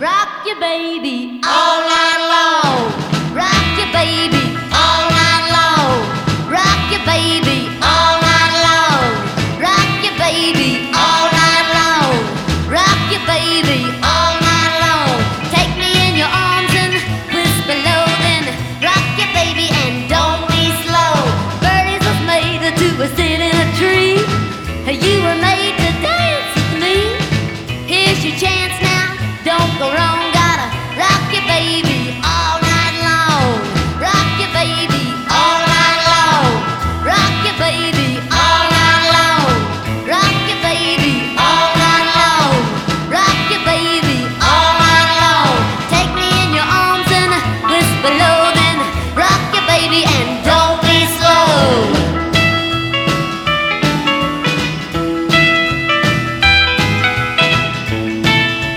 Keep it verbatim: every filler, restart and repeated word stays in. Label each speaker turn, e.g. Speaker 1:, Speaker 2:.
Speaker 1: Rock your baby all night long. Rock your baby all night long. Rock your baby all night long. Rock your baby all night long. Rock your baby all night long. Take me in your arms and whisper low, then rock your baby and don't be slow. Birdies was made to sit in a tree. You were made to dance with me. Here's your chance now, don't go wrong.